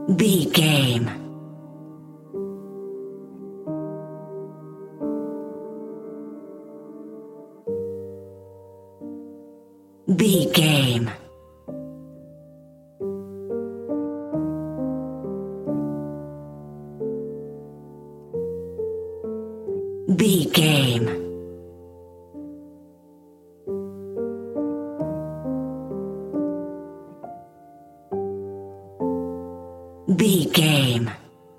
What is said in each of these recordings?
B game. B game. B game. B game.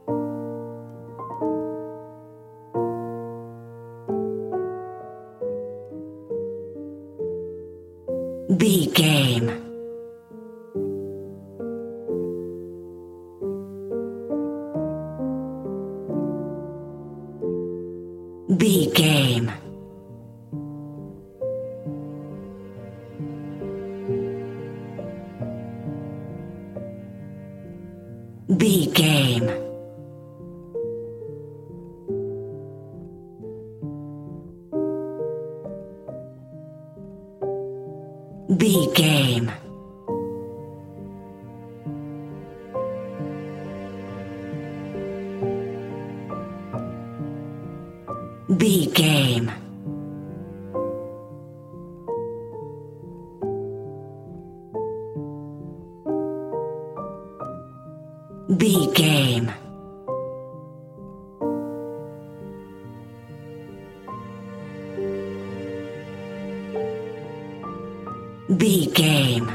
B game. B game. B game. B game. B game. B game. B game.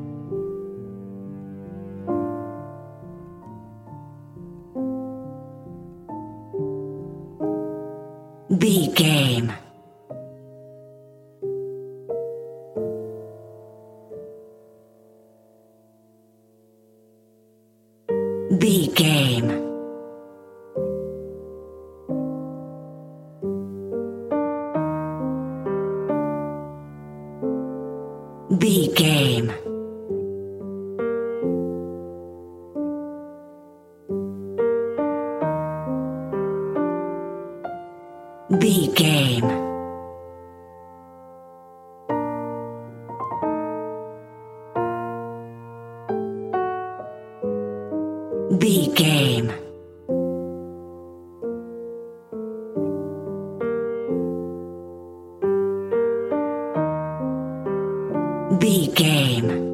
B game. B game. B game. B game. B game. B game.